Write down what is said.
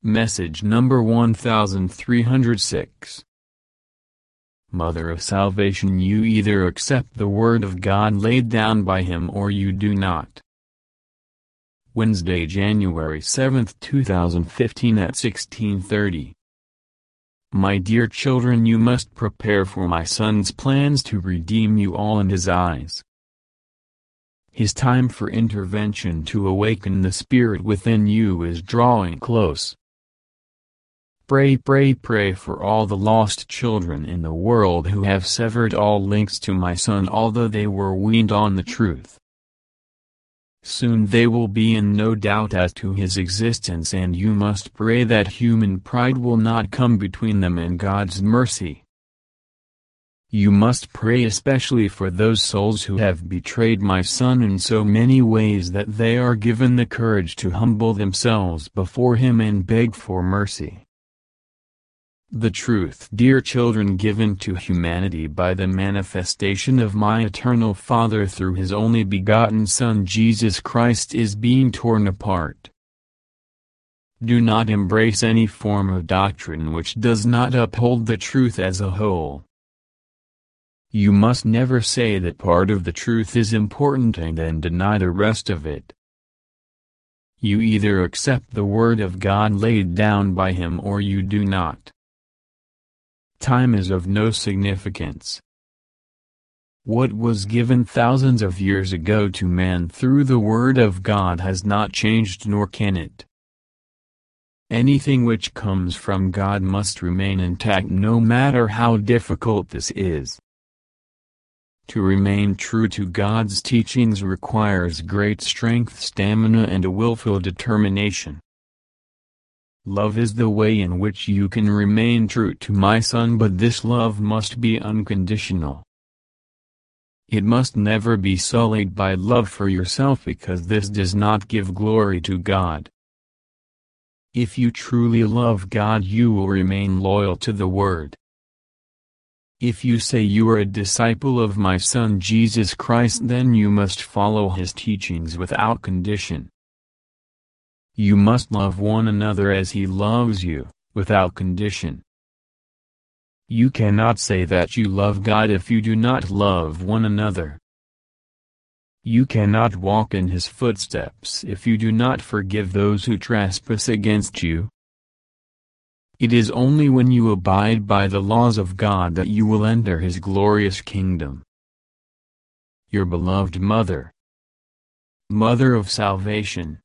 Message number 1306. Mother of Salvation, you either accept the Word of God laid down by Him or you do not. Wednesday, January 7, 2015 at 16:30. My dear children, you must prepare for my Son's plans to redeem you all in His eyes. His time for intervention to awaken the Spirit within you is drawing close. Pray for all the lost children in the world who have severed all links to my Son although they were weaned on the truth. Soon they will be in no doubt as to His existence, and you must pray that human pride will not come between them and God's mercy. You must pray especially for those souls who have betrayed my Son in so many ways that they are given the courage to humble themselves before Him and beg for mercy. The truth, dear children, given to humanity by the manifestation of my eternal Father through His only begotten Son Jesus Christ, is being torn apart. Do not embrace any form of doctrine which does not uphold the truth as a whole. You must never say that part of the truth is important and then deny the rest of it. You either accept the Word of God laid down by Him or you do not. Time is of no significance. What was given thousands of years ago to man through the Word of God has not changed, nor can it. Anything which comes from God must remain intact no matter how difficult this is. To remain true to God's teachings requires great strength, stamina, and a willful determination. Love is the way in which you can remain true to my Son, but this love must be unconditional. It must never be sullied by love for yourself, because this does not give glory to God. If you truly love God, you will remain loyal to the Word. If you say you are a disciple of my Son Jesus Christ, then you must follow His teachings without condition. You must love one another as He loves you, without condition. You cannot say that you love God if you do not love one another. You cannot walk in His footsteps if you do not forgive those who trespass against you. It is only when you abide by the laws of God that you will enter His glorious kingdom. Your beloved Mother, Mother of Salvation,